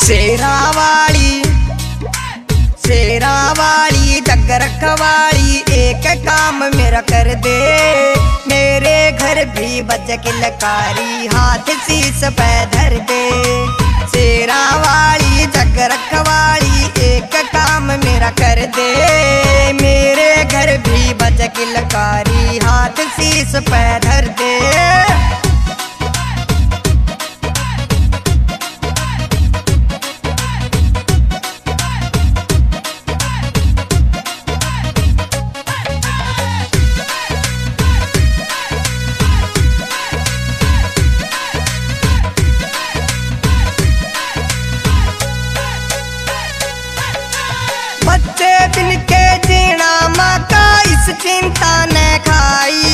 शेरा वाली जग रखवाली एक काम मेरा कर दे। मेरे घर भी बज किलकारी हाथ शीश पे धर दे। शेरा वाली जग रखवाली एक काम मेरा कर दे। मेरे घर भी बज किलकारी हाथ शीश पे धर दे। बच्चे दिन के जीना माँ का इस चिंता न खाई।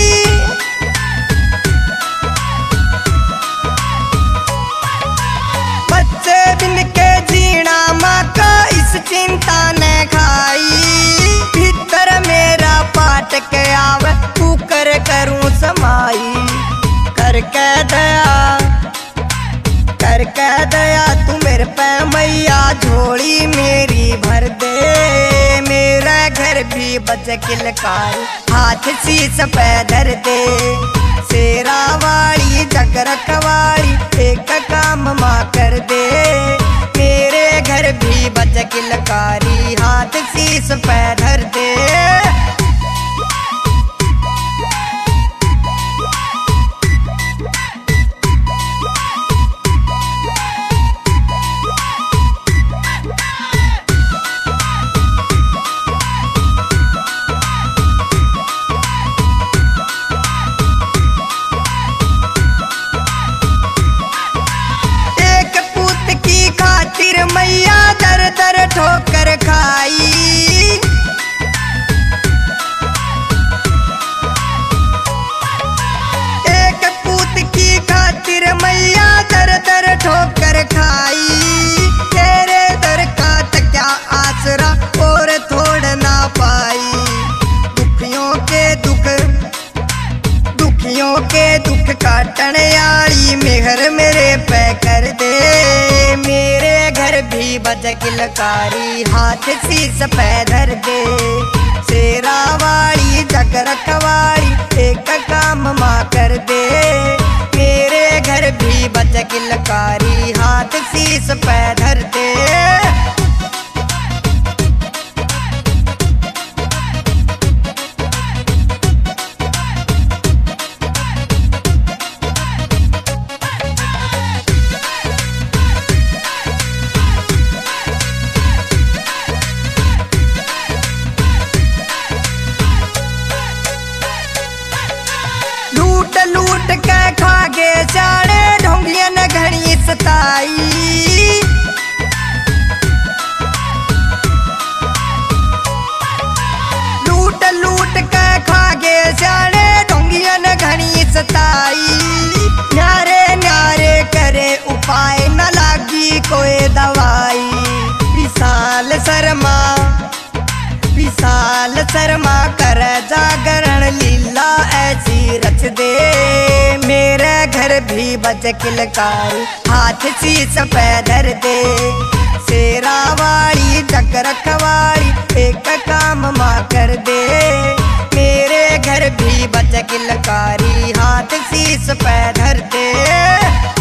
बच्चे दिन के जीना माँ का इस चिंता न खाई। भीतर मेरा पाट के आवे कुकर करूं समाई। करके दया तू मेरे पे मैया झोली मेरी भर दे। मेरा घर भी बज किलकारी हाथ शीश पे धर दे। शेरा वाली जग रखवाली एक काम माँ कर दे। मेरे घर भी बज किलकारी हाथ शीश पे धर दे। मैया दर दर ठोकर खाई। एक पूत की खातिर मैया दर दर ठोकर खाई। तेरे दर का क्या आसरा और थोड़ ना पाई। दुखियों के दुख काटने वाली मेहर मेरे पे कर दे। मेरे घर भी बज किलकारी हाथ शीश पे धर दे। शेरा वाली जग रखवाली एक काम माँ कर दे। मेरे घर भी बज किलकारी हाथ शीश पे धर दे। लूट के खागे जाने ढोंगिया न घड़ी सताई। लूट के खागे जाने ढोंगिया न घड़ी सताई। न्यारे न्यारे करे उपाय न लागी कोई दवाई। विशाल शर्मा कर जागरण लीला ऐसी रच दे। मेरे घर भी बज किलकारी हाथ शीश पे धर दे। शेरा वाली जग रखवाली एक काम माँ कर दे। मेरे घर भी बज किलकारी हाथ शीश पे धर दे।